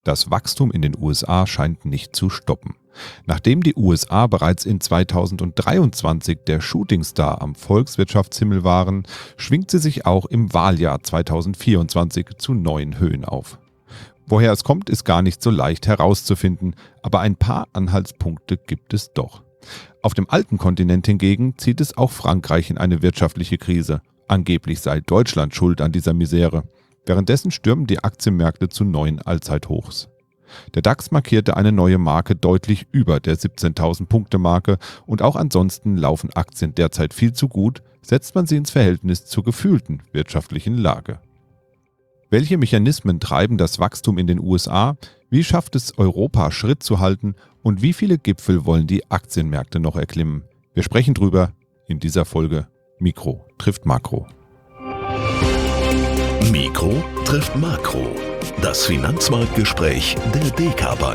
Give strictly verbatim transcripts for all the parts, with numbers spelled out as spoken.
Das Wachstum in den U S A scheint nicht zu stoppen. Nachdem die U S A bereits in zweitausenddreiundzwanzig der Shootingstar am Volkswirtschaftshimmel waren, schwingt sie sich auch im Wahljahr zweitausendvierundzwanzig zu neuen Höhen auf. Woher es kommt, ist gar nicht so leicht herauszufinden, aber ein paar Anhaltspunkte gibt es doch. Auf dem alten Kontinent hingegen zieht es auch Frankreich in eine wirtschaftliche Krise. Angeblich sei Deutschland schuld an dieser Misere. Währenddessen stürmen die Aktienmärkte zu neuen Allzeithochs. Der DAX markierte eine neue Marke deutlich über der siebzehntausend-Punkte-Marke und auch ansonsten laufen Aktien derzeit viel zu gut, setzt man sie ins Verhältnis zur gefühlten wirtschaftlichen Lage. Welche Mechanismen treiben das Wachstum in den U S A? Wie schafft es Europa, Schritt zu halten? Und wie viele Gipfel wollen die Aktienmärkte noch erklimmen? Wir sprechen drüber in dieser Folge Mikro trifft Makro. Mikro trifft Makro. Das Finanzmarktgespräch der D K Bank.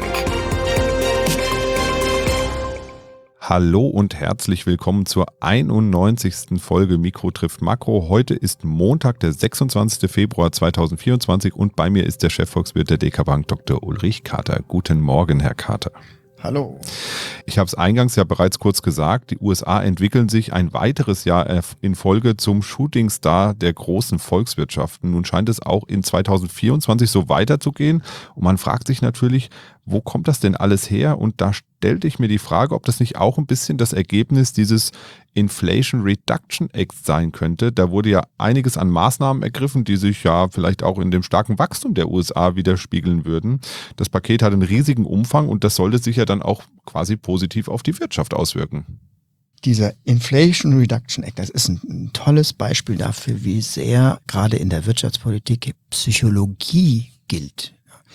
Hallo und herzlich willkommen zur einundneunzigsten Folge Mikro trifft Makro. Heute ist Montag, der sechsundzwanzigster Februar zweitausendvierundzwanzig und bei mir ist der Chefvolkswirt der D K Bank, Doktor Ulrich Kater. Guten Morgen, Herr Kater. Hallo. Ich habe es eingangs ja bereits kurz gesagt, die U S A entwickeln sich ein weiteres Jahr in Folge zum Shootingstar der großen Volkswirtschaften. Nun scheint es auch in zweitausendvierundzwanzig so weiterzugehen und man fragt sich natürlich, wo kommt das denn alles her? Und da stellte ich mir die Frage, ob das nicht auch ein bisschen das Ergebnis dieses Inflation Reduction Act sein könnte. Da wurde ja einiges an Maßnahmen ergriffen, die sich ja vielleicht auch in dem starken Wachstum der U S A widerspiegeln würden. Das Paket hat einen riesigen Umfang und das sollte sich ja dann auch quasi positiv auf die Wirtschaft auswirken. Dieser Inflation Reduction Act, das ist ein, ein tolles Beispiel dafür, wie sehr gerade in der Wirtschaftspolitik Psychologie gilt.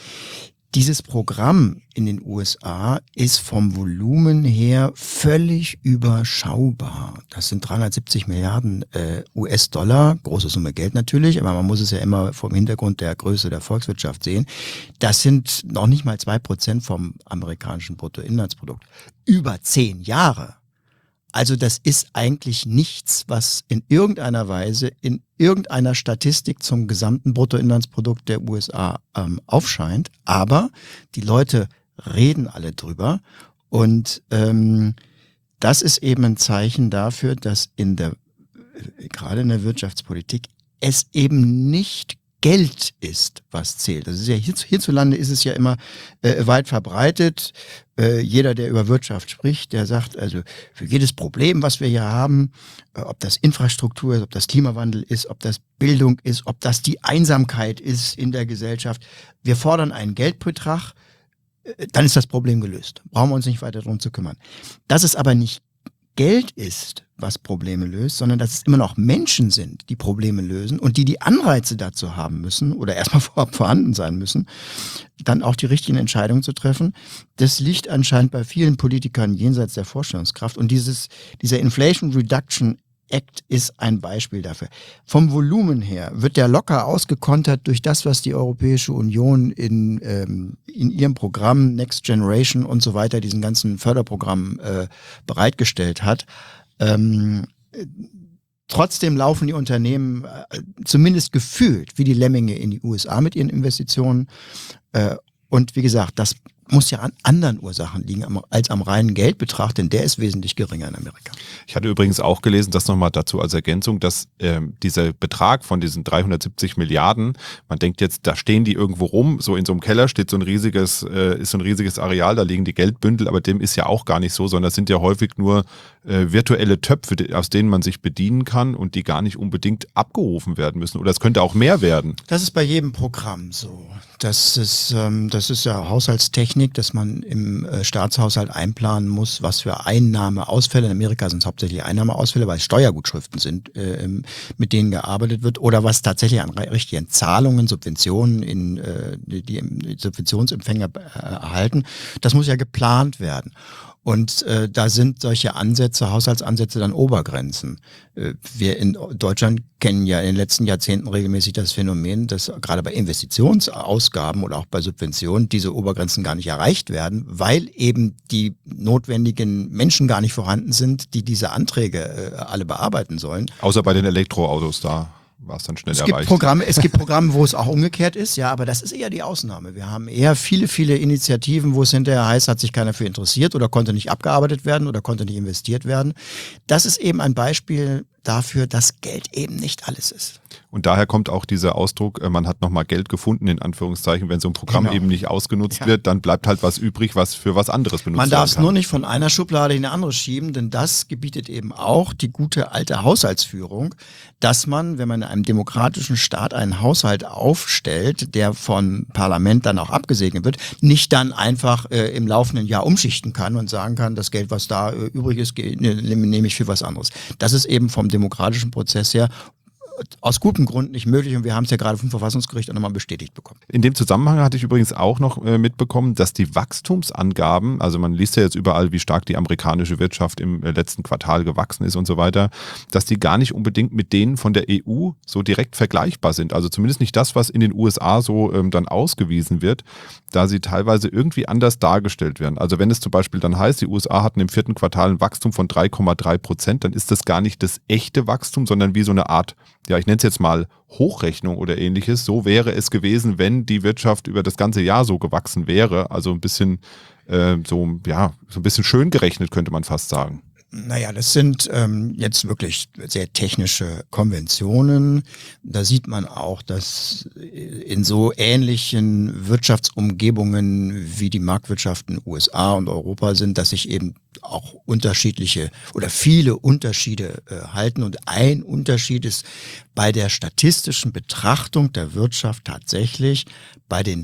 Dieses Programm in den U S A ist vom Volumen her völlig überschaubar. Das sind dreihundertsiebzig Milliarden äh, U S-Dollar, große Summe Geld natürlich, aber man muss es ja immer vom Hintergrund der Größe der Volkswirtschaft sehen. Das sind noch nicht mal zwei Prozent vom amerikanischen Bruttoinlandsprodukt. Über zehn Jahre. Also das ist eigentlich nichts, was in irgendeiner Weise in irgendeiner Statistik zum gesamten Bruttoinlandsprodukt der U S A ähm, aufscheint. Aber die Leute reden alle drüber und ähm, das ist eben ein Zeichen dafür, dass in der äh, gerade in der Wirtschaftspolitik es eben nicht Geld ist, was zählt. Das ist ja hier, hierzulande ist es ja immer äh, weit verbreitet. Äh, jeder, der über Wirtschaft spricht, der sagt, also für jedes Problem, was wir hier haben, äh, ob das Infrastruktur ist, ob das Klimawandel ist, ob das Bildung ist, ob das die Einsamkeit ist in der Gesellschaft, wir fordern einen Geldbetrag, äh, dann ist das Problem gelöst. Brauchen wir uns nicht weiter darum zu kümmern. Dass es aber nicht Geld ist, was Probleme löst, sondern dass es immer noch Menschen sind, die Probleme lösen und die die Anreize dazu haben müssen oder erstmal vorab vorhanden sein müssen, dann auch die richtigen Entscheidungen zu treffen. Das liegt anscheinend bei vielen Politikern jenseits der Vorstellungskraft und dieses, dieser Inflation Reduction Act ist ein Beispiel dafür. Vom Volumen her wird der locker ausgekontert durch das, was die Europäische Union in, ähm, in ihrem Programm Next Generation und so weiter, diesen ganzen Förderprogrammen äh, bereitgestellt hat. Ähm, trotzdem laufen die Unternehmen äh, zumindest gefühlt wie die Lemminge in die U S A mit ihren Investitionen. Äh, und wie gesagt, das muss ja an anderen Ursachen liegen als am reinen Geldbetrag, denn der ist wesentlich geringer in Amerika. Ich hatte übrigens auch gelesen, das nochmal dazu als Ergänzung, dass ähm, dieser Betrag von diesen dreihundertsiebzig Milliarden, man denkt jetzt, da stehen die irgendwo rum, so in so einem Keller steht so ein riesiges, äh, ist so ein riesiges Areal, da liegen die Geldbündel, aber dem ist ja auch gar nicht so, sondern das sind ja häufig nur äh, virtuelle Töpfe, aus denen man sich bedienen kann und die gar nicht unbedingt abgerufen werden müssen. Oder es könnte auch mehr werden. Das ist bei jedem Programm so. Das ist, ähm, das ist ja Haushaltstechnik, dass man im äh, Staatshaushalt einplanen muss, was für Einnahmeausfälle, in Amerika sind es hauptsächlich Einnahmeausfälle, weil es Steuergutschriften sind, äh, mit denen gearbeitet wird, oder was tatsächlich an richtigen Zahlungen, Subventionen, in äh, die, die Subventionsempfänger äh, erhalten. Das muss ja geplant werden. Und äh, da sind solche Ansätze, Haushaltsansätze dann Obergrenzen. Äh, wir in Deutschland kennen ja in den letzten Jahrzehnten regelmäßig das Phänomen, dass gerade bei Investitionsausgaben oder auch bei Subventionen diese Obergrenzen gar nicht erreicht werden, weil eben die notwendigen Menschen gar nicht vorhanden sind, die diese Anträge äh, alle bearbeiten sollen. Außer bei den Elektroautos da. war es dann schnell es erreicht? Gibt Programme, es gibt Programme, wo es auch umgekehrt ist, ja, aber das ist eher die Ausnahme. Wir haben eher viele, viele Initiativen, wo es hinterher heißt, hat sich keiner für interessiert oder konnte nicht abgearbeitet werden oder konnte nicht investiert werden. Das ist eben ein Beispiel dafür, dass Geld eben nicht alles ist. Und daher kommt auch dieser Ausdruck, man hat nochmal Geld gefunden, in Anführungszeichen. Wenn so ein Programm genau. eben nicht ausgenutzt ja. wird, dann bleibt halt was übrig, was für was anderes benutzt Man werden kann. darf es nur nicht von einer Schublade in eine andere schieben, denn das gebietet eben auch die gute alte Haushaltsführung, dass man, wenn man in einem demokratischen Staat einen Haushalt aufstellt, der vom Parlament dann auch abgesegnet wird, nicht dann einfach äh, im laufenden Jahr umschichten kann und sagen kann, das Geld, was da äh, übrig ist, ne, nehme ich für was anderes. Das ist eben vom demokratischen Prozess her aus gutem Grund nicht möglich und wir haben es ja gerade vom Verfassungsgericht auch nochmal bestätigt bekommen. In dem Zusammenhang hatte ich übrigens auch noch äh, mitbekommen, dass die Wachstumsangaben, also man liest ja jetzt überall, wie stark die amerikanische Wirtschaft im äh, letzten Quartal gewachsen ist und so weiter, dass die gar nicht unbedingt mit denen von der E U so direkt vergleichbar sind. Also zumindest nicht das, was in den U S A so ähm, dann ausgewiesen wird, da sie teilweise irgendwie anders dargestellt werden. Also wenn es zum Beispiel dann heißt, die U S A hatten im vierten Quartal ein Wachstum von drei Komma drei Prozent, dann ist das gar nicht das echte Wachstum, sondern wie so eine Art, ja, ich nenne es jetzt mal Hochrechnung oder ähnliches. So wäre es gewesen, wenn die Wirtschaft über das ganze Jahr so gewachsen wäre. Also ein bisschen, äh, so, ja, so ein bisschen schön gerechnet, könnte man fast sagen. Naja, das sind ähm, jetzt wirklich sehr technische Konventionen. Da sieht man auch, dass in so ähnlichen Wirtschaftsumgebungen wie die Marktwirtschaften U S A und Europa sind, dass sich eben auch unterschiedliche oder viele Unterschiede äh, halten. Und ein Unterschied ist bei der statistischen Betrachtung der Wirtschaft tatsächlich bei den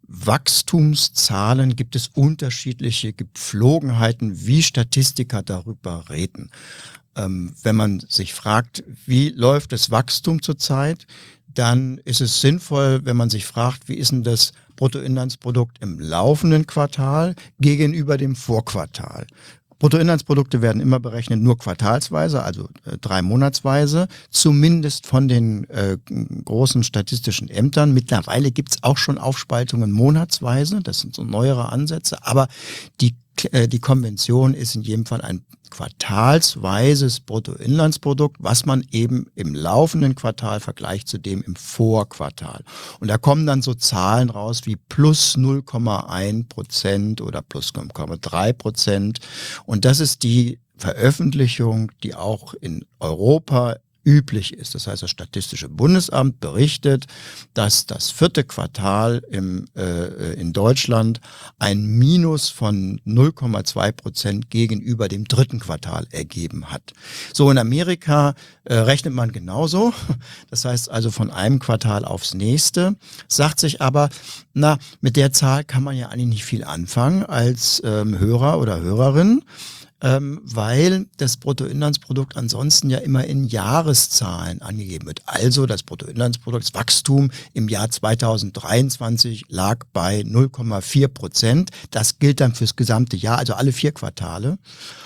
Wachstumszahlen gibt es unterschiedliche Gepflogenheiten, wie Statistiker darüber reden. Ähm, wenn man sich fragt, wie läuft das Wachstum zurzeit, dann ist es sinnvoll, wenn man sich fragt, wie ist denn das Bruttoinlandsprodukt im laufenden Quartal gegenüber dem Vorquartal. Bruttoinlandsprodukte werden immer berechnet nur quartalsweise, also äh, drei monatsweise, zumindest von den äh, großen statistischen Ämtern. Mittlerweile gibt's auch schon Aufspaltungen monatsweise, das sind so neuere Ansätze, aber die, äh, die Konvention ist in jedem Fall ein quartalsweises Bruttoinlandsprodukt, was man eben im laufenden Quartal vergleicht zu dem im Vorquartal. Und da kommen dann so Zahlen raus wie plus null Komma eins Prozent oder plus null Komma drei Prozent. Und das ist die Veröffentlichung, die auch in Europa üblich ist. Das heißt, das Statistische Bundesamt berichtet, dass das vierte Quartal im, äh, in Deutschland ein Minus von null Komma zwei Prozent gegenüber dem dritten Quartal ergeben hat. So, in Amerika äh, rechnet man genauso. Das heißt also von einem Quartal aufs nächste. Sagt sich aber, na, mit der Zahl kann man ja eigentlich nicht viel anfangen als ähm, Hörer oder Hörerin. Ähm, weil das Bruttoinlandsprodukt ansonsten ja immer in Jahreszahlen angegeben wird. Also das Bruttoinlandsproduktswachstum im Jahr zweitausenddreiundzwanzig lag bei null Komma vier Prozent. Das gilt dann fürs gesamte Jahr, also alle vier Quartale.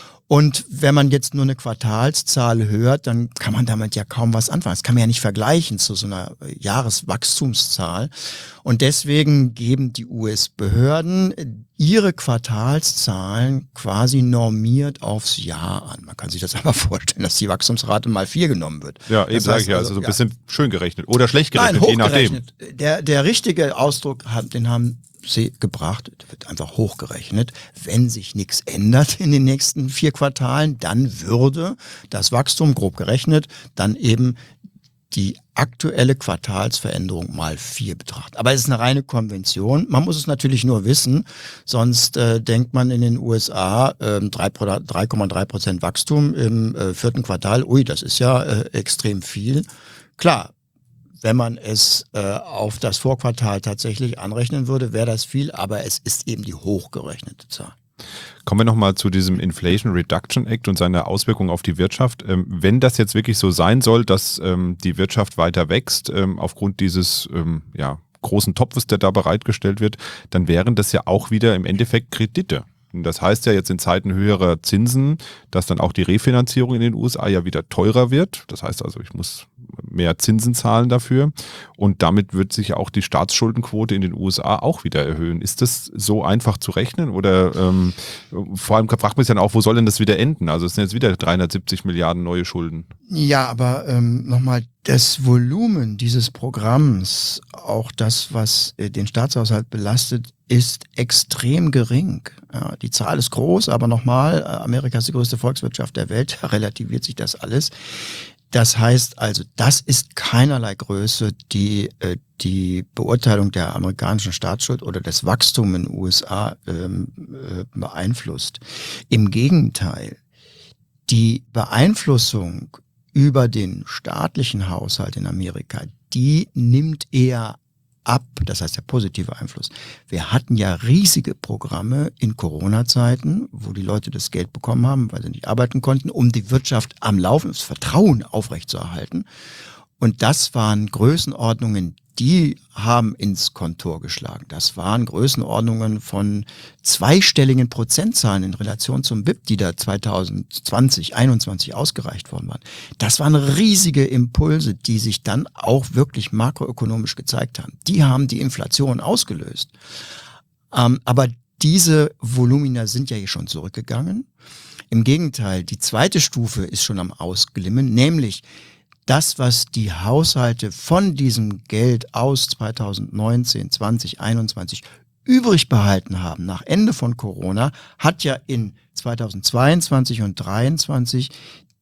Und wenn man jetzt nur eine Quartalszahl hört, dann kann man damit ja kaum was anfangen. Das kann man ja nicht vergleichen zu so einer Jahreswachstumszahl. Und deswegen geben die U S-Behörden ihre Quartalszahlen quasi normiert aufs Jahr an. Man kann sich das aber vorstellen, dass die Wachstumsrate mal vier genommen wird. Ja, eben sage ich ja, also so ein bisschen ja. schön gerechnet oder schlecht gerechnet, Nein, je nachdem. Der, der richtige Ausdruck, den haben sie gebracht, wird einfach hochgerechnet. Wenn sich nichts ändert in den nächsten vier Quartalen, dann würde das Wachstum, grob gerechnet, dann eben die aktuelle Quartalsveränderung mal vier betrachten. Aber es ist eine reine Konvention. Man muss es natürlich nur wissen, sonst äh, denkt man in den U S A äh, drei Komma drei Prozent Wachstum im äh, vierten Quartal. Ui, das ist ja äh, extrem viel. Klar, wenn man es äh, auf das Vorquartal tatsächlich anrechnen würde, wäre das viel, aber es ist eben die hochgerechnete Zahl. Kommen wir nochmal zu diesem Inflation Reduction Act und seiner Auswirkungen auf die Wirtschaft. Ähm, wenn das jetzt wirklich so sein soll, dass ähm, die Wirtschaft weiter wächst, ähm, aufgrund dieses ähm, ja, großen Topfes, der da bereitgestellt wird, dann wären das ja auch wieder im Endeffekt Kredite. Und das heißt ja jetzt in Zeiten höherer Zinsen, dass dann auch die Refinanzierung in den U S A ja wieder teurer wird. Das heißt also, ich muss mehr Zinsen zahlen dafür. Und damit wird sich auch die Staatsschuldenquote in den U S A auch wieder erhöhen. Ist das so einfach zu rechnen? Oder ähm, vor allem fragt man sich dann auch, wo soll denn das wieder enden? Also es sind jetzt wieder dreihundertsiebzig Milliarden neue Schulden. Ja, aber ähm, nochmal, das Volumen dieses Programms, auch das, was äh, den Staatshaushalt belastet, ist extrem gering. Ja, die Zahl ist groß, aber nochmal, Amerika ist die größte Volkswirtschaft der Welt, da relativiert sich das alles. Das heißt also, das ist keinerlei Größe, die äh, die Beurteilung der amerikanischen Staatsschuld oder des Wachstums in den U S A ähm, äh, beeinflusst. Im Gegenteil, die Beeinflussung über den staatlichen Haushalt in Amerika, die nimmt eher ab, das heißt der positive Einfluss. Wir hatten ja riesige Programme in Corona-Zeiten, wo die Leute das Geld bekommen haben, weil sie nicht arbeiten konnten, um die Wirtschaft am Laufen, das Vertrauen aufrechtzuerhalten. Und das waren Größenordnungen, die haben ins Kontor geschlagen. Das waren Größenordnungen von zweistelligen Prozentzahlen in Relation zum B I P, die da zwanzig zwanzig, einundzwanzig ausgereicht worden waren. Das waren riesige Impulse, die sich dann auch wirklich makroökonomisch gezeigt haben. Die haben die Inflation ausgelöst. Ähm, aber diese Volumina sind ja hier schon zurückgegangen. Im Gegenteil, die zweite Stufe ist schon am Ausglimmen, nämlich das, was die Haushalte von diesem Geld aus zwanzig neunzehn, zwanzig einundzwanzig übrig behalten haben nach Ende von Corona, hat ja in zweitausendzweiundzwanzig und zweitausenddreiundzwanzig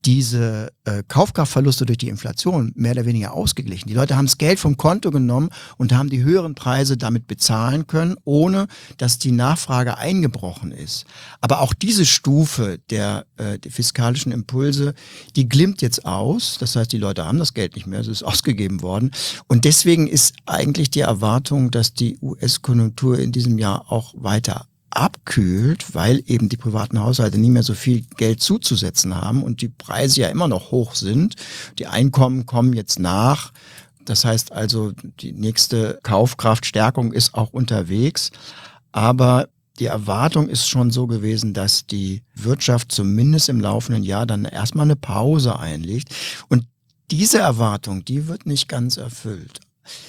diese äh, Kaufkraftverluste durch die Inflation mehr oder weniger ausgeglichen. Die Leute haben das Geld vom Konto genommen und haben die höheren Preise damit bezahlen können, ohne dass die Nachfrage eingebrochen ist. Aber auch diese Stufe der, äh, der fiskalischen Impulse, die glimmt jetzt aus. Das heißt, die Leute haben das Geld nicht mehr, es ist ausgegeben worden. Und deswegen ist eigentlich die Erwartung, dass die U S-Konjunktur in diesem Jahr auch weiter abkühlt, weil eben die privaten Haushalte nie mehr so viel Geld zuzusetzen haben und die Preise ja immer noch hoch sind. Die Einkommen kommen jetzt nach. Das heißt also, die nächste Kaufkraftstärkung ist auch unterwegs. Aber die Erwartung ist schon so gewesen, dass die Wirtschaft zumindest im laufenden Jahr dann erstmal eine Pause einlegt. Und diese Erwartung, die wird nicht ganz erfüllt.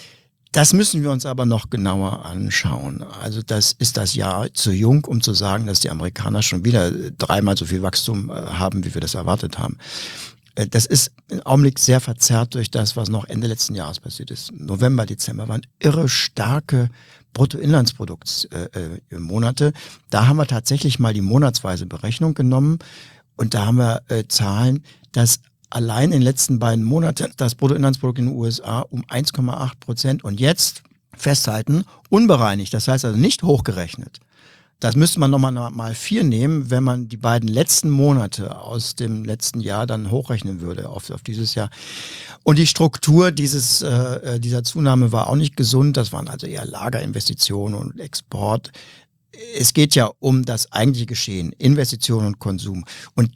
Das müssen wir uns aber noch genauer anschauen. Also das ist das Jahr zu jung, um zu sagen, dass die Amerikaner schon wieder dreimal so viel Wachstum haben, wie wir das erwartet haben. Das ist im Augenblick sehr verzerrt durch das, was noch Ende letzten Jahres passiert ist. November, Dezember waren irre starke Bruttoinlandsproduktmonate. Da haben wir tatsächlich mal die monatsweise Berechnung genommen und da haben wir äh, Zahlen, dass allein in den letzten beiden Monaten das Bruttoinlandsprodukt in den U S A um eins Komma acht Prozent und jetzt festhalten, unbereinigt, das heißt also nicht hochgerechnet. Das müsste man nochmal mal vier nehmen, wenn man die beiden letzten Monate aus dem letzten Jahr dann hochrechnen würde auf, auf dieses Jahr. Und die Struktur dieses, äh, dieser Zunahme war auch nicht gesund. Das waren also eher Lagerinvestitionen und Export. Es geht ja um das eigentliche Geschehen, Investitionen und Konsum. Und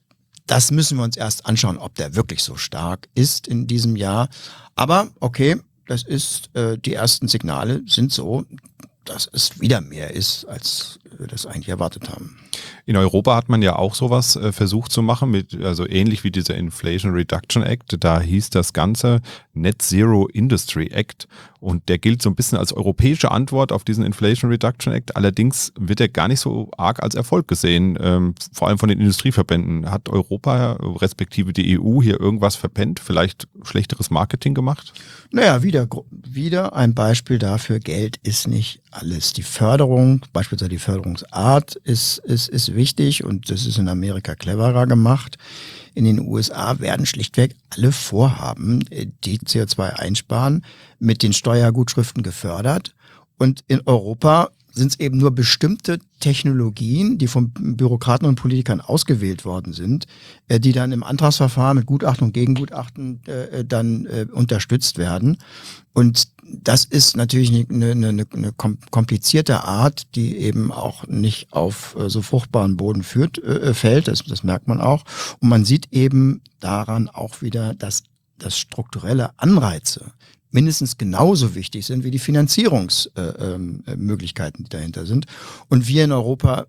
das müssen wir uns erst anschauen, ob der wirklich so stark ist in diesem Jahr. Aber okay, das ist, äh, die ersten Signale sind so, dass es wieder mehr ist, als wir das eigentlich erwartet haben. In Europa hat man ja auch sowas äh, versucht zu machen, mit, also ähnlich wie dieser Inflation Reduction Act. Da hieß das Ganze Net Zero Industry Act und der gilt so ein bisschen als europäische Antwort auf diesen Inflation Reduction Act. Allerdings wird er gar nicht so arg als Erfolg gesehen, ähm, vor allem von den Industrieverbänden. Hat Europa respektive die E U hier irgendwas verpennt, vielleicht schlechteres Marketing gemacht? Naja, wieder, wieder ein Beispiel dafür, Geld ist nicht alles. Die Förderung, beispielsweise die Förderungsart ist, ist, ist wichtig und das ist in Amerika cleverer gemacht. In den U S A werden schlichtweg alle Vorhaben, die C O zwei einsparen, mit den Steuergutschriften gefördert. Und in Europa sind es eben nur bestimmte Technologien, die von Bürokraten und Politikern ausgewählt worden sind, die dann im Antragsverfahren mit Gutachten und Gegengutachten äh, dann äh, unterstützt werden. Und das ist natürlich eine, eine, eine komplizierte Art, die eben auch nicht auf äh, so fruchtbaren Boden führt, äh, fällt. Das, das merkt man auch. Und man sieht eben daran auch wieder, dass, dass strukturelle Anreize mindestens genauso wichtig sind wie die Finanzierungsmöglichkeiten, äh, äh, die dahinter sind. Und wir in Europa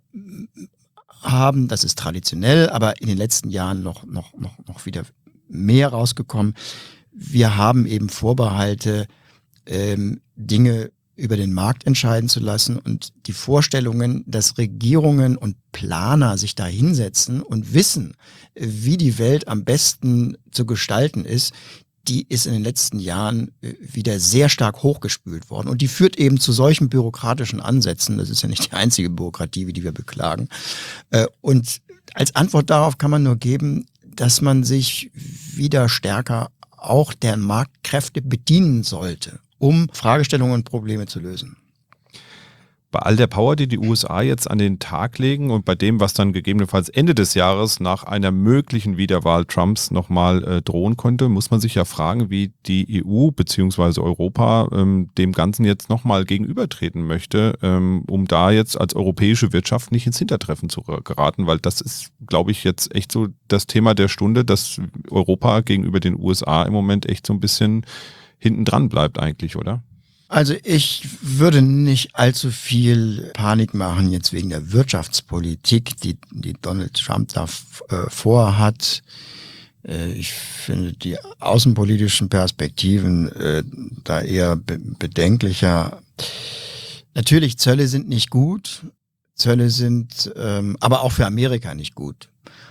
haben, das ist traditionell, aber in den letzten Jahren noch, noch, noch, noch wieder mehr rausgekommen, wir haben eben Vorbehalte, ähm, Dinge über den Markt entscheiden zu lassen und die Vorstellungen, dass Regierungen und Planer sich da hinsetzen und wissen, wie die Welt am besten zu gestalten ist, die ist in den letzten Jahren wieder sehr stark hochgespült worden. Und die führt eben zu solchen bürokratischen Ansätzen. Das ist ja nicht die einzige Bürokratie, die wir beklagen. Und als Antwort darauf kann man nur geben, dass man sich wieder stärker auch der Marktkräfte bedienen sollte, um Fragestellungen und Probleme zu lösen. Bei all der Power, die die U S A jetzt an den Tag legen und bei dem, was dann gegebenenfalls Ende des Jahres nach einer möglichen Wiederwahl Trumps nochmal äh, drohen könnte, muss man sich ja fragen, wie die E U bzw. Europa ähm, dem Ganzen jetzt nochmal gegenübertreten möchte, ähm, um da jetzt als europäische Wirtschaft nicht ins Hintertreffen zu geraten, weil das ist, glaube ich, jetzt echt so das Thema der Stunde, dass Europa gegenüber den U S A im Moment echt so ein bisschen hinten dran bleibt eigentlich, oder? Also ich würde nicht allzu viel Panik machen jetzt wegen der Wirtschaftspolitik, die, die Donald Trump da äh, vorhat. Äh, ich finde die außenpolitischen Perspektiven äh, da eher be- bedenklicher. Natürlich, Zölle sind nicht gut. Zölle sind ähm, aber auch für Amerika nicht gut.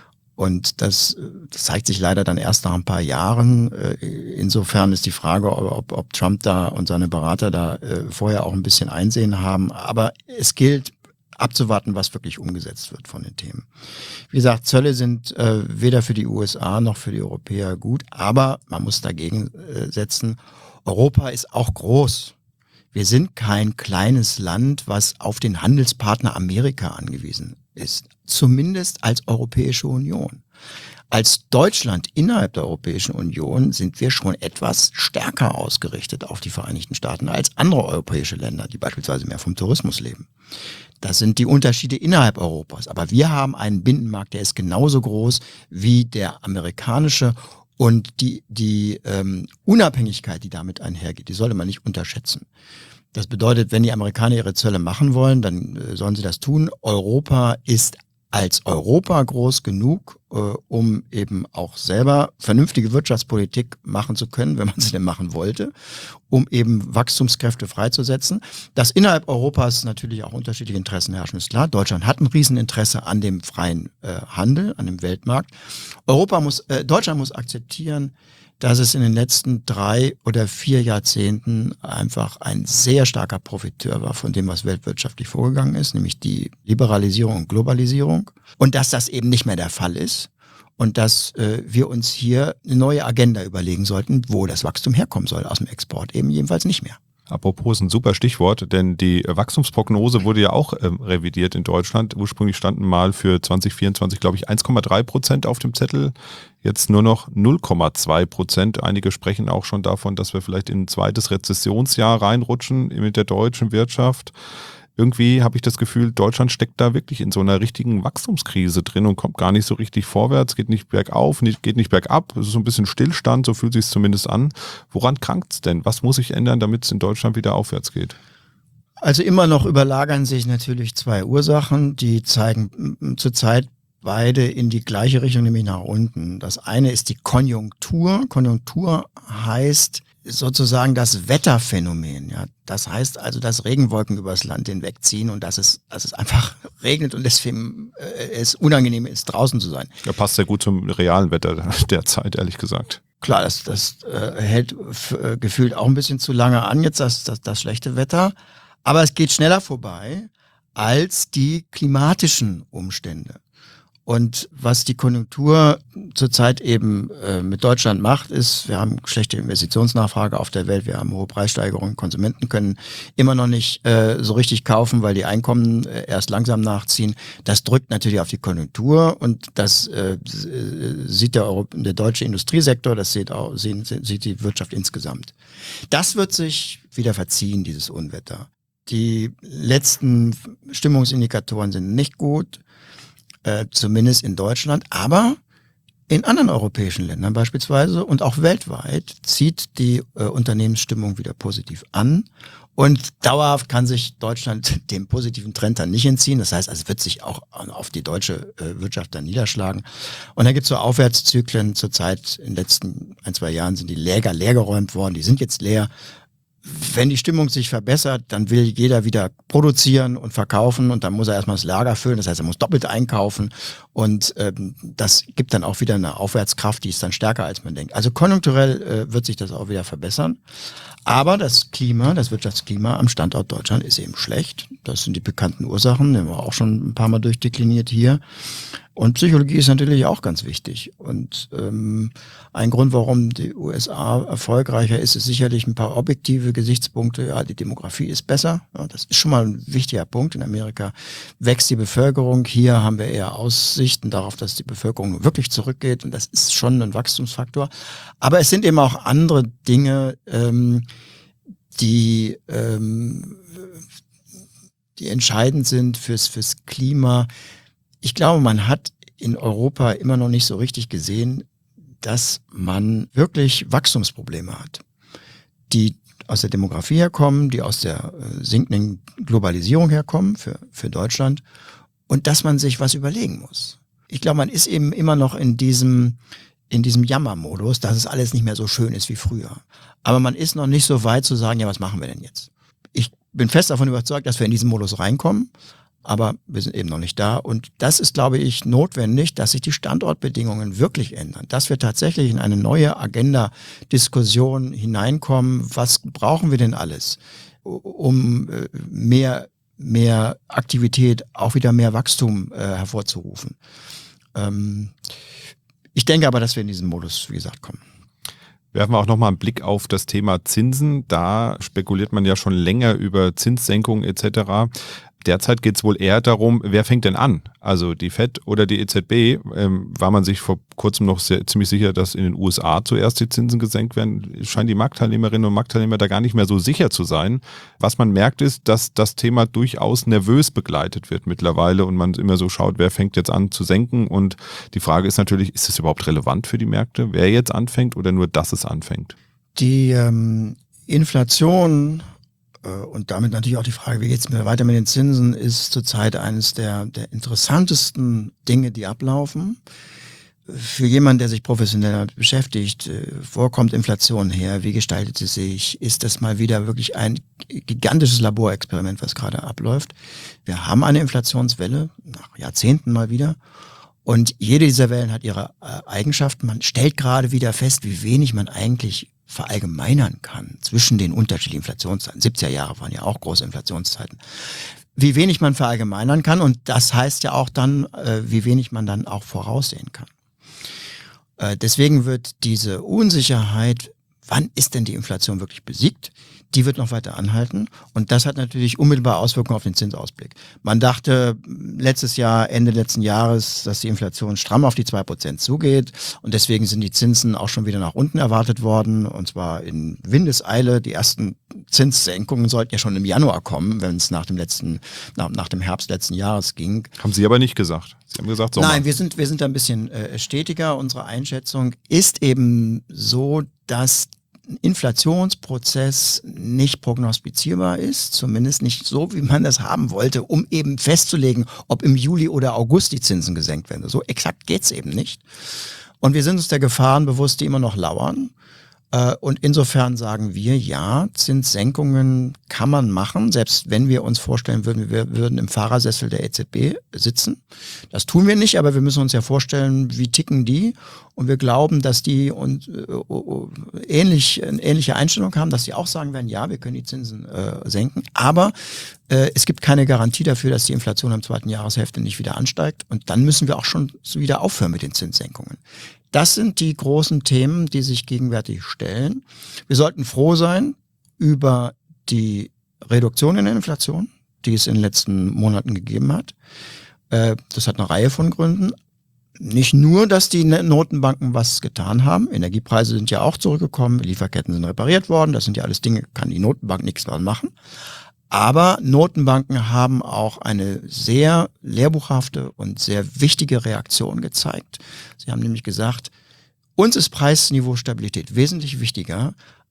Und das, das zeigt sich leider dann erst nach ein paar Jahren. Insofern ist die Frage, ob, ob Trump da und seine Berater da vorher auch ein bisschen Einsehen haben. Aber es gilt abzuwarten, was wirklich umgesetzt wird von den Themen. Wie gesagt, Zölle sind äh, weder für die U S A noch für die Europäer gut. Aber man muss dagegen äh, setzen, Europa ist auch groß. Wir sind kein kleines Land, was auf den Handelspartner Amerika angewiesen ist. Zumindest als Europäische Union. Als Deutschland innerhalb der Europäischen Union sind wir schon etwas stärker ausgerichtet auf die Vereinigten Staaten als andere europäische Länder, die beispielsweise mehr vom Tourismus leben. Das sind die Unterschiede innerhalb Europas. Aber wir haben einen Binnenmarkt, der ist genauso groß wie der amerikanische. Und die, die ähm, Unabhängigkeit, die damit einhergeht, die sollte man nicht unterschätzen. Das bedeutet, wenn die Amerikaner ihre Zölle machen wollen, dann äh, sollen sie das tun. Europa ist als Europa groß genug, äh, um eben auch selber vernünftige Wirtschaftspolitik machen zu können, wenn man sie denn machen wollte, um eben Wachstumskräfte freizusetzen. Dass innerhalb Europas natürlich auch unterschiedliche Interessen herrschen, ist klar. Deutschland hat ein Rieseninteresse an dem freien äh, Handel, an dem Weltmarkt. Europa muss, äh, Deutschland muss akzeptieren, dass es in den letzten drei oder vier Jahrzehnten einfach ein sehr starker Profiteur war von dem, was weltwirtschaftlich vorgegangen ist, nämlich die Liberalisierung und Globalisierung. Und dass das eben nicht mehr der Fall ist und dass äh, wir uns hier eine neue Agenda überlegen sollten, wo das Wachstum herkommen soll, aus dem Export eben jedenfalls nicht mehr. Apropos, ein super Stichwort, denn die Wachstumsprognose wurde ja auch ähm, revidiert in Deutschland. Ursprünglich standen mal für zwanzig vierundzwanzig, glaube ich, eins Komma drei Prozent auf dem Zettel. Jetzt nur noch null Komma zwei Prozent. Einige sprechen auch schon davon, dass wir vielleicht in ein zweites Rezessionsjahr reinrutschen mit der deutschen Wirtschaft. Irgendwie habe ich das Gefühl, Deutschland steckt da wirklich in so einer richtigen Wachstumskrise drin und kommt gar nicht so richtig vorwärts, geht nicht bergauf, nicht, geht nicht bergab. Es ist so ein bisschen Stillstand, so fühlt sich es zumindest an. Woran krankt es denn? Was muss sich ändern, damit es in Deutschland wieder aufwärts geht? Also immer noch überlagern sich natürlich zwei Ursachen, die zeigen zurzeit beide in die gleiche Richtung, nämlich nach unten. Das eine ist die Konjunktur. Konjunktur heißt sozusagen das Wetterphänomen. Ja, das heißt also, dass Regenwolken übers Land hinwegziehen und dass es, dass es einfach regnet und deswegen äh, es unangenehm ist, draußen zu sein. Ja, passt sehr gut zum realen Wetter derzeit, ehrlich gesagt. Klar, das, das äh, hält f- äh, gefühlt auch ein bisschen zu lange an, jetzt das, das, das schlechte Wetter. Aber es geht schneller vorbei als die klimatischen Umstände. Und was die Konjunktur zurzeit eben äh, mit Deutschland macht, ist, wir haben schlechte Investitionsnachfrage auf der Welt, wir haben hohe Preissteigerungen, Konsumenten können immer noch nicht äh, so richtig kaufen, weil die Einkommen äh, erst langsam nachziehen. Das drückt natürlich auf die Konjunktur und das äh, sieht der, Euro- der deutsche Industriesektor, das sieht, auch, sieht, sieht die Wirtschaft insgesamt. Das wird sich wieder verziehen, dieses Unwetter. Die letzten Stimmungsindikatoren sind nicht gut. Äh, zumindest in Deutschland, aber in anderen europäischen Ländern beispielsweise und auch weltweit zieht die äh, Unternehmensstimmung wieder positiv an Und dauerhaft kann sich Deutschland dem positiven Trend dann nicht entziehen. Das heißt, es wird sich auch auf die deutsche Wirtschaft dann niederschlagen. Und dann gibt es so Aufwärtszyklen. Zurzeit in den letzten ein, zwei Jahren sind die Läger leergeräumt worden. Die sind jetzt leer. Wenn die Stimmung sich verbessert, dann will jeder wieder produzieren und verkaufen und dann muss er erstmal das Lager füllen. Das heißt, er muss doppelt einkaufen und ähm, das gibt dann auch wieder eine Aufwärtskraft, die ist dann stärker, als man denkt. Also konjunkturell äh, wird sich das auch wieder verbessern. Aber das Klima, das Wirtschaftsklima am Standort Deutschland ist eben schlecht. Das sind die bekannten Ursachen, die haben wir auch schon ein paar Mal durchdekliniert hier. Und Psychologie ist natürlich auch ganz wichtig. Und ähm, ein Grund, warum die U S A erfolgreicher ist, ist sicherlich ein paar objektive Gesichtspunkte. Ja, die Demografie ist besser. Ja, das ist schon mal ein wichtiger Punkt. In Amerika wächst die Bevölkerung. Hier haben wir eher Aussichten darauf, dass die Bevölkerung wirklich zurückgeht. Und das ist schon ein Wachstumsfaktor. Aber es sind eben auch andere Dinge, ähm, die, ähm, die entscheidend sind fürs, fürs Klima. Ich glaube, man hat in Europa immer noch nicht so richtig gesehen, dass man wirklich Wachstumsprobleme hat, die aus der Demografie herkommen, die aus der äh, sinkenden Globalisierung herkommen für, für Deutschland und dass man sich was überlegen muss. Ich glaube, man ist eben immer noch in diesem, in diesem Jammermodus, dass es alles nicht mehr so schön ist wie früher. Aber man ist noch nicht so weit zu sagen, ja, was machen wir denn jetzt? Ich bin fest davon überzeugt, dass wir in diesen Modus reinkommen. Aber wir sind eben noch nicht da. Und das ist, glaube ich, notwendig, dass sich die Standortbedingungen wirklich ändern. Dass wir tatsächlich in eine neue Agenda-Diskussion hineinkommen. Was brauchen wir denn alles, um mehr, mehr Aktivität, auch wieder mehr Wachstum äh, hervorzurufen? Ähm, ich denke aber, dass wir in diesen Modus, wie gesagt, kommen. Werfen wir auch nochmal einen Blick auf das Thema Zinsen. Da spekuliert man ja schon länger über Zinssenkungen et cetera. Derzeit geht es wohl eher darum, wer fängt denn an? Also die Fed oder die E Z B? Ähm, war man sich vor kurzem noch sehr, ziemlich sicher, dass in den U S A zuerst die Zinsen gesenkt werden? Scheinen die Marktteilnehmerinnen und Marktteilnehmer da gar nicht mehr so sicher zu sein. Was man merkt ist, dass das Thema durchaus nervös begleitet wird mittlerweile und man immer so schaut, wer fängt jetzt an zu senken? Und die Frage ist natürlich, ist es überhaupt relevant für die Märkte, wer jetzt anfängt oder nur, dass es anfängt? Die ähm, Inflation und damit natürlich auch die Frage, wie geht es mir weiter mit den Zinsen, ist zurzeit eines der, der interessantesten Dinge, die ablaufen. Für jemanden, der sich professionell damit beschäftigt, wo kommt Inflation her, wie gestaltet sie sich, ist das mal wieder wirklich ein gigantisches Laborexperiment, was gerade abläuft. Wir haben eine Inflationswelle, nach Jahrzehnten mal wieder. Und jede dieser Wellen hat ihre Eigenschaften. Man stellt gerade wieder fest, wie wenig man eigentlich verallgemeinern kann zwischen den unterschiedlichen Inflationszeiten. siebziger Jahre waren ja auch große Inflationszeiten. Wie wenig man verallgemeinern kann und das heißt ja auch dann, äh, wie wenig man dann auch voraussehen kann. Äh, deswegen wird diese Unsicherheit, wann ist denn die Inflation wirklich besiegt, die wird noch weiter anhalten und das hat natürlich unmittelbar Auswirkungen auf den Zinsausblick. Man dachte letztes Jahr, Ende letzten Jahres, dass die Inflation stramm auf die zwei Prozent zugeht und deswegen sind die Zinsen auch schon wieder nach unten erwartet worden und zwar in Windeseile. Die ersten Zinssenkungen sollten ja schon im Januar kommen, wenn es nach dem letzten, nach, nach dem Herbst letzten Jahres ging. Haben Sie aber nicht gesagt. Sie haben gesagt Sommer. Nein, wir sind, wir sind ein bisschen äh, stetiger. Unsere Einschätzung ist eben so, dass Inflationsprozess nicht prognostizierbar ist, zumindest nicht so, wie man das haben wollte, um eben festzulegen, ob im Juli oder August die Zinsen gesenkt werden. So exakt geht's eben nicht. Und wir sind uns der Gefahren bewusst, die immer noch lauern. Und insofern sagen wir, ja, Zinssenkungen kann man machen, selbst wenn wir uns vorstellen würden, wir würden im Fahrersessel der E Z B sitzen. Das tun wir nicht, aber wir müssen uns ja vorstellen, wie ticken die. Und wir glauben, dass die und, äh, ähnlich, eine ähnliche Einstellung haben, dass sie auch sagen werden, ja, wir können die Zinsen äh, senken. Aber äh, es gibt keine Garantie dafür, dass die Inflation im zweiten Jahreshälfte nicht wieder ansteigt. Und dann müssen wir auch schon wieder aufhören mit den Zinssenkungen. Das sind die großen Themen, die sich gegenwärtig stellen. Wir sollten froh sein über die Reduktion in der Inflation, die es in den letzten Monaten gegeben hat. Das hat eine Reihe von Gründen. Nicht nur, dass die Notenbanken was getan haben. Energiepreise sind ja auch zurückgekommen, Lieferketten sind repariert worden. Das sind ja alles Dinge, kann die Notenbank nichts dran machen. Aber Notenbanken haben auch eine sehr lehrbuchhafte und sehr wichtige Reaktion gezeigt. Sie haben nämlich gesagt, uns ist Preisniveaustabilität wesentlich wichtiger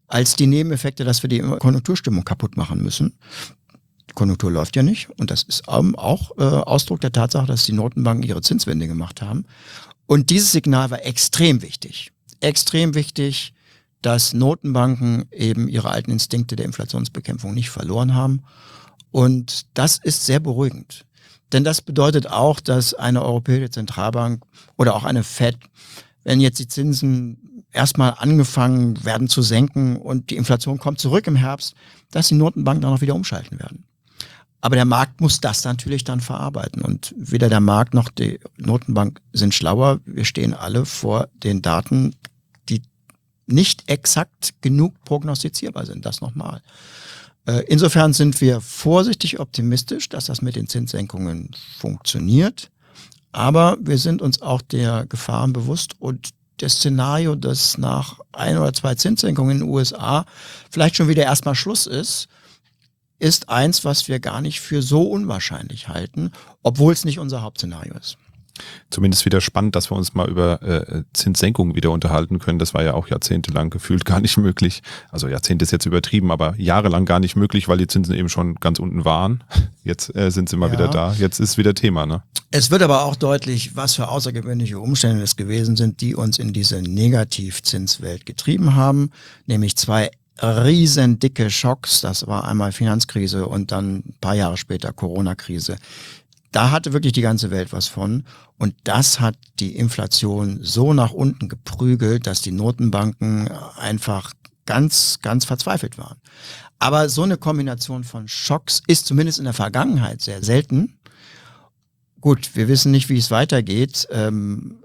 als die Nebeneffekte, dass wir die Konjunkturstimmung kaputt machen müssen. Die Konjunktur läuft ja nicht und das ist auch äh, Ausdruck der Tatsache, dass die Notenbanken ihre Zinswende gemacht haben. Und dieses Signal war extrem wichtig. Extrem wichtig, dass Notenbanken eben ihre alten Instinkte der Inflationsbekämpfung nicht verloren haben. Und das ist sehr beruhigend. Denn das bedeutet auch, dass eine Europäische Zentralbank oder auch eine Fed, wenn jetzt die Zinsen erstmal angefangen werden zu senken und die Inflation kommt zurück im Herbst, dass die Notenbanken dann auch wieder umschalten werden. Aber der Markt muss das natürlich dann verarbeiten. Und weder der Markt noch die Notenbank sind schlauer. Wir stehen alle vor den Daten, die nicht exakt genug prognostizierbar sind. Das nochmal. Insofern sind wir vorsichtig optimistisch, dass das mit den Zinssenkungen funktioniert. Aber wir sind uns auch der Gefahren bewusst und das Szenario, dass nach ein oder zwei Zinssenkungen in den U S A vielleicht schon wieder erstmal Schluss ist, ist eins, was wir gar nicht für so unwahrscheinlich halten, obwohl es nicht unser Hauptszenario ist. Zumindest wieder spannend, dass wir uns mal über äh, Zinssenkungen wieder unterhalten können. Das war ja auch jahrzehntelang gefühlt gar nicht möglich. Also Jahrzehnte ist jetzt übertrieben, aber jahrelang gar nicht möglich, weil die Zinsen eben schon ganz unten waren. Jetzt äh, sind sie mal ja. wieder da. Jetzt ist wieder Thema, ne? Es wird aber auch deutlich, was für außergewöhnliche Umstände es gewesen sind, die uns in diese Negativzinswelt getrieben haben. Nämlich zwei riesen dicke Schocks. Das war einmal Finanzkrise und dann ein paar Jahre später Corona-Krise. Da hatte wirklich die ganze Welt was von. Und das hat die Inflation so nach unten geprügelt, dass die Notenbanken einfach ganz, ganz verzweifelt waren. Aber so eine Kombination von Schocks ist zumindest in der Vergangenheit sehr selten. Gut, wir wissen nicht, wie es weitergeht, ähm,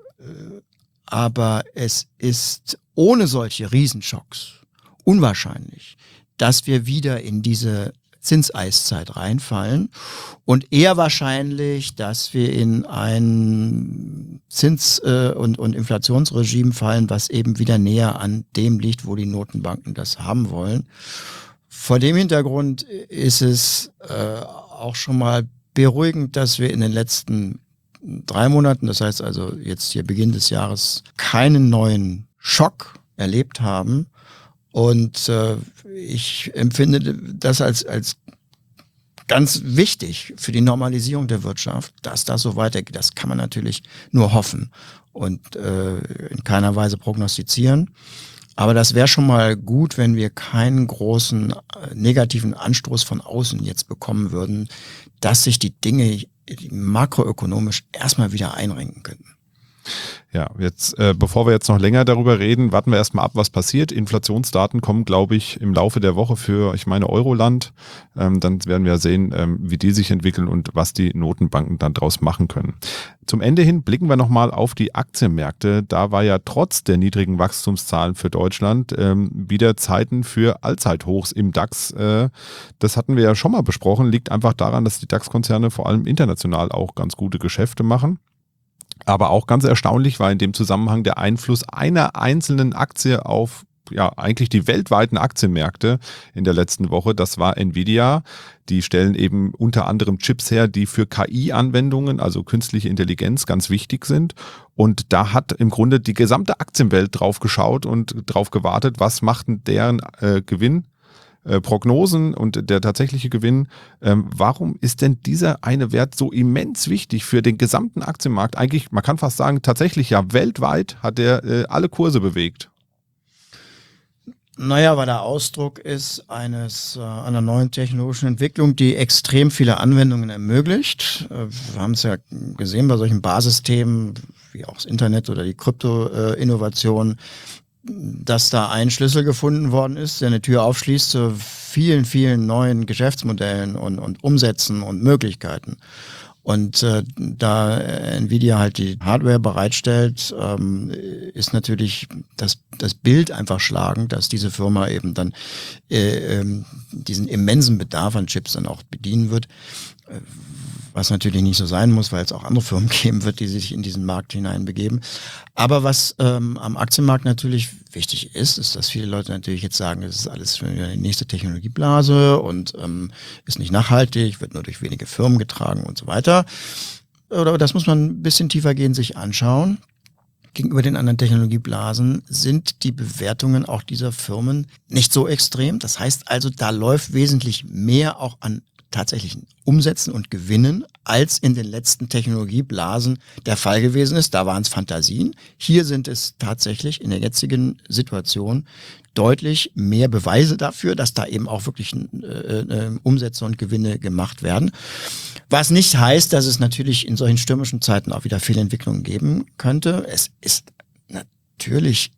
aber es ist ohne solche Riesenschocks unwahrscheinlich, dass wir wieder in diese Zinseiszeit reinfallen und eher wahrscheinlich, dass wir in ein Zins- äh, und, und Inflationsregime fallen, was eben wieder näher an dem liegt, wo die Notenbanken das haben wollen. Vor dem Hintergrund ist es äh, auch schon mal beruhigend, dass wir in den letzten drei Monaten, das heißt also jetzt hier Beginn des Jahres, keinen neuen Schock erlebt haben. Und äh, ich empfinde das als, als ganz wichtig für die Normalisierung der Wirtschaft, dass das so weitergeht. Das kann man natürlich nur hoffen und äh, in keiner Weise prognostizieren. Aber das wäre schon mal gut, wenn wir keinen großen äh, negativen Anstoß von außen jetzt bekommen würden, dass sich die Dinge die makroökonomisch erstmal wieder einrenken könnten. Ja, jetzt, äh, bevor wir jetzt noch länger darüber reden, warten wir erstmal ab, was passiert. Inflationsdaten kommen, glaube ich, im Laufe der Woche für, ich meine, Euroland. Ähm, dann werden wir sehen, ähm, wie die sich entwickeln und was die Notenbanken dann draus machen können. Zum Ende hin blicken wir nochmal auf die Aktienmärkte. Da war ja trotz der niedrigen Wachstumszahlen für Deutschland ähm, wieder Zeiten für Allzeithochs im DAX. Äh, das hatten wir ja schon mal besprochen. Liegt einfach daran, dass die DAX-Konzerne vor allem international auch ganz gute Geschäfte machen. Aber auch ganz erstaunlich war in dem Zusammenhang der Einfluss einer einzelnen Aktie auf ja eigentlich die weltweiten Aktienmärkte in der letzten Woche. Das war Nvidia. Die stellen eben unter anderem Chips her, die für K I-Anwendungen, also künstliche Intelligenz, ganz wichtig sind. Und da hat im Grunde die gesamte Aktienwelt drauf geschaut und drauf gewartet, was macht denn deren äh, Gewinn? Prognosen und der tatsächliche Gewinn. Ähm, warum ist denn dieser eine Wert so immens wichtig für den gesamten Aktienmarkt? Eigentlich, man kann fast sagen, tatsächlich ja weltweit hat er äh, alle Kurse bewegt. Naja, weil der Ausdruck ist eines äh, einer neuen technologischen Entwicklung, die extrem viele Anwendungen ermöglicht. Äh, wir haben es ja gesehen bei solchen Basisthemen wie auch das Internet oder die Krypto-Innovation, dass da ein Schlüssel gefunden worden ist, der eine Tür aufschließt zu vielen, vielen neuen Geschäftsmodellen und, und Umsätzen und Möglichkeiten. Und äh, da Nvidia halt die Hardware bereitstellt, ähm, ist natürlich das, das Bild einfach schlagend, dass diese Firma eben dann äh, ähm, diesen immensen Bedarf an Chips dann auch bedienen wird. Äh, was natürlich nicht so sein muss, weil es auch andere Firmen geben wird, die sich in diesen Markt hineinbegeben. Aber was ähm, am Aktienmarkt natürlich wichtig ist, ist, dass viele Leute natürlich jetzt sagen, das ist alles für die nächste Technologieblase und ähm, ist nicht nachhaltig, wird nur durch wenige Firmen getragen und so weiter. Oder das muss man ein bisschen tiefer gehen, sich anschauen. Gegenüber den anderen Technologieblasen sind die Bewertungen auch dieser Firmen nicht so extrem. Das heißt also, da läuft wesentlich mehr auch an tatsächlichen Umsätzen und Gewinnen, als in den letzten Technologieblasen der Fall gewesen ist. Da waren es Fantasien. Hier sind es tatsächlich in der jetzigen Situation deutlich mehr Beweise dafür, dass da eben auch wirklich äh, Umsätze und Gewinne gemacht werden. Was nicht heißt, dass es natürlich in solchen stürmischen Zeiten auch wieder Fehlentwicklungen geben könnte. Es ist natürlich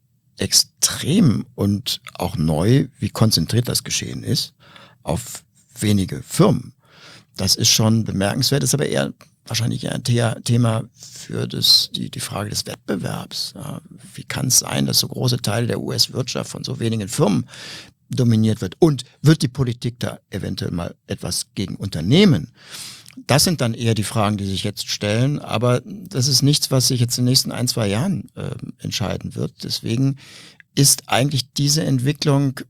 extrem und auch neu, wie konzentriert das Geschehen ist auf wenige Firmen. Das ist schon bemerkenswert, ist aber eher wahrscheinlich eher ein The- Thema für das, die, die Frage des Wettbewerbs. Ja, wie kann es sein, dass so große Teile der U S-Wirtschaft von so wenigen Firmen dominiert wird? Und wird die Politik da eventuell mal etwas gegen unternehmen? Das sind dann eher die Fragen, die sich jetzt stellen. Aber das ist nichts, was sich jetzt in den nächsten ein, zwei Jahren äh, entscheiden wird. Deswegen ist eigentlich diese Entwicklung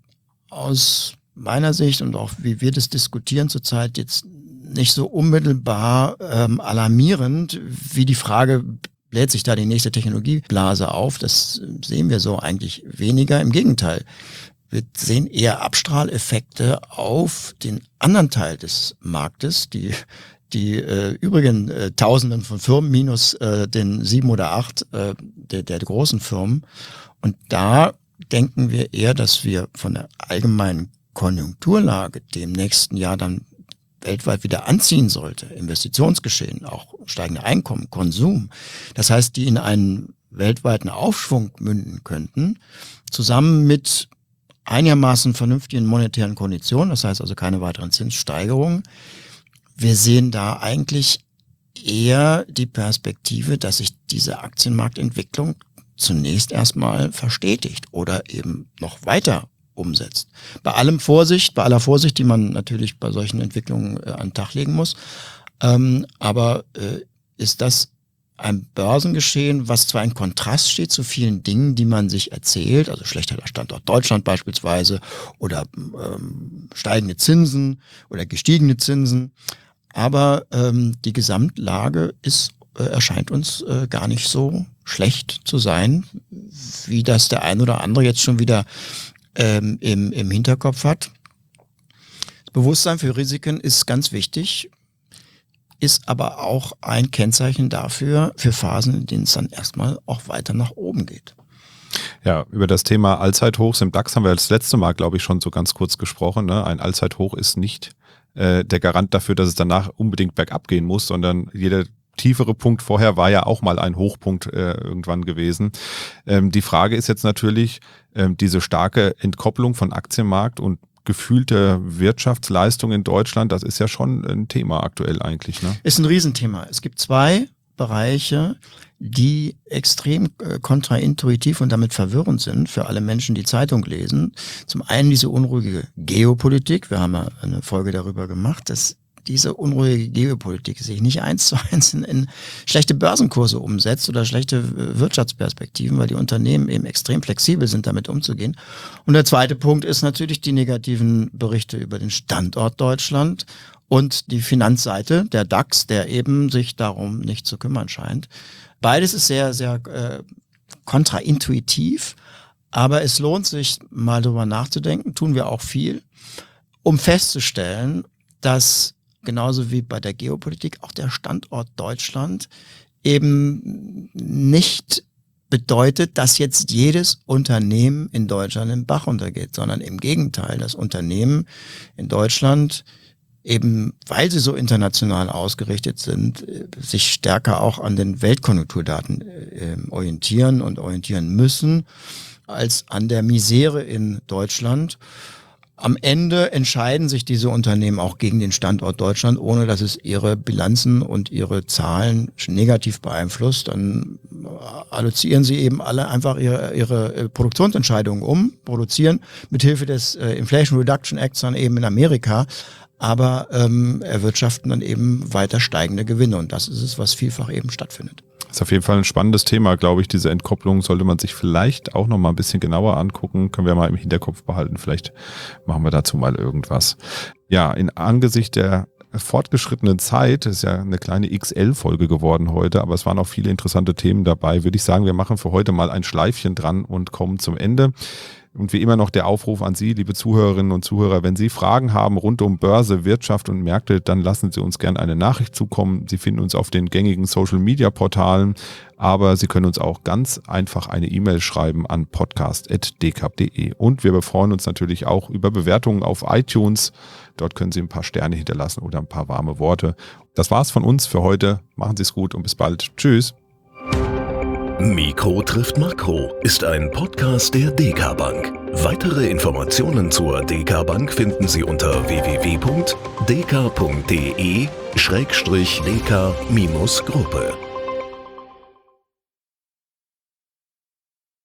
aus meiner Sicht und auch wie wir das diskutieren zurzeit jetzt nicht so unmittelbar ähm, alarmierend, wie die Frage, bläht sich da die nächste Technologieblase auf? Das sehen wir so eigentlich weniger. Im Gegenteil, wir sehen eher Abstrahleffekte auf den anderen Teil des Marktes, die die äh, übrigen äh, Tausenden von Firmen minus äh, den sieben oder acht äh, der, der großen Firmen. Und da denken wir eher, dass wir von der allgemeinen Konjunkturlage, die im nächsten Jahr dann weltweit wieder anziehen sollte, Investitionsgeschehen, auch steigende Einkommen, Konsum, das heißt, die in einen weltweiten Aufschwung münden könnten, zusammen mit einigermaßen vernünftigen monetären Konditionen, das heißt also keine weiteren Zinssteigerungen. Wir sehen da eigentlich eher die Perspektive, dass sich diese Aktienmarktentwicklung zunächst erstmal verstetigt oder eben noch weiter umsetzt. Bei allem Vorsicht, bei aller Vorsicht, die man natürlich bei solchen Entwicklungen äh, an den Tag legen muss. Ähm, aber äh, ist das ein Börsengeschehen, was zwar in Kontrast steht zu vielen Dingen, die man sich erzählt, also schlechterer Standort Deutschland beispielsweise oder ähm, steigende Zinsen oder gestiegene Zinsen, aber ähm, die Gesamtlage ist, äh, erscheint uns äh, gar nicht so schlecht zu sein, wie das der ein oder andere jetzt schon wieder Ähm, im, im Hinterkopf hat. Das Bewusstsein für Risiken ist ganz wichtig, ist aber auch ein Kennzeichen dafür, für Phasen, in denen es dann erstmal auch weiter nach oben geht. Ja, über das Thema Allzeithochs im DAX haben wir das letzte Mal, glaube ich, schon so ganz kurz gesprochen. Ne? Ein Allzeithoch ist nicht äh, der Garant dafür, dass es danach unbedingt bergab gehen muss, sondern jeder tiefere Punkt vorher war ja auch mal ein Hochpunkt äh, irgendwann gewesen. Ähm, die Frage ist jetzt natürlich, ähm, diese starke Entkopplung von Aktienmarkt und gefühlte Wirtschaftsleistung in Deutschland, das ist ja schon ein Thema aktuell eigentlich. Ne? Ist ein Riesenthema. Es gibt zwei Bereiche, die extrem äh, kontraintuitiv und damit verwirrend sind für alle Menschen, die Zeitung lesen. Zum einen diese unruhige Geopolitik. Wir haben ja eine Folge darüber gemacht, dass diese unruhige Geopolitik sich nicht eins zu eins in, in schlechte Börsenkurse umsetzt oder schlechte Wirtschaftsperspektiven, weil die Unternehmen eben extrem flexibel sind, damit umzugehen. Und der zweite Punkt ist natürlich die negativen Berichte über den Standort Deutschland und die Finanzseite, der DAX, der eben sich darum nicht zu kümmern scheint. Beides ist sehr, sehr äh, kontraintuitiv, aber es lohnt sich mal drüber nachzudenken, tun wir auch viel, um festzustellen, dass genauso wie bei der Geopolitik auch der Standort Deutschland eben nicht bedeutet, dass jetzt jedes Unternehmen in Deutschland im Bach untergeht, sondern im Gegenteil, das Unternehmen in Deutschland eben, weil sie so international ausgerichtet sind, sich stärker auch an den Weltkonjunkturdaten äh, orientieren und orientieren müssen, als an der Misere in Deutschland. Am Ende entscheiden sich diese Unternehmen auch gegen den Standort Deutschland, ohne dass es ihre Bilanzen und ihre Zahlen negativ beeinflusst. Dann allozieren sie eben alle einfach ihre, ihre Produktionsentscheidungen um, produzieren mithilfe des äh, Inflation Reduction Acts dann eben in Amerika, aber ähm, erwirtschaften dann eben weiter steigende Gewinne. Und das ist es, was vielfach eben stattfindet. Das ist auf jeden Fall ein spannendes Thema, glaube ich. Diese Entkopplung sollte man sich vielleicht auch noch mal ein bisschen genauer angucken. Können wir mal im Hinterkopf behalten. Vielleicht machen wir dazu mal irgendwas. Ja, in Angesicht der fortgeschrittenen Zeit, das ist ja eine kleine X L-Folge geworden heute, aber es waren auch viele interessante Themen dabei, würde ich sagen, wir machen für heute mal ein Schleifchen dran und kommen zum Ende. Und wie immer noch der Aufruf an Sie, liebe Zuhörerinnen und Zuhörer, wenn Sie Fragen haben rund um Börse, Wirtschaft und Märkte, dann lassen Sie uns gerne eine Nachricht zukommen. Sie finden uns auf den gängigen Social-Media-Portalen, aber Sie können uns auch ganz einfach eine E-Mail schreiben an podcast punkt d k a p punkt d e. Und wir freuen uns natürlich auch über Bewertungen auf iTunes. Dort können Sie ein paar Sterne hinterlassen oder ein paar warme Worte. Das war's von uns für heute. Machen Sie es gut und bis bald. Tschüss. Mikro trifft Makro ist ein Podcast der D K Bank. Weitere Informationen zur D K Bank finden Sie unter w w w punkt d k punkt d e schrägstrich d k Gruppe.